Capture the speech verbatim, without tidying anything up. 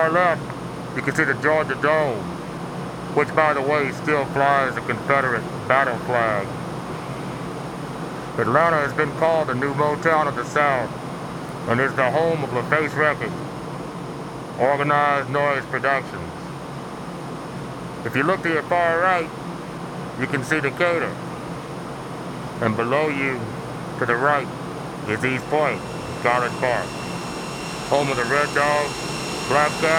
far left, you can see the Georgia Dome, which, by the way, still flies the Confederate battle flag. Atlanta has been called the new Motown of the South and is the home of LaFace Records, Organized Noise Productions. If you look to your far right, you can see Decatur. And below you, to the right, is East Point, College Park, home of the Red Dogs, Black Cats,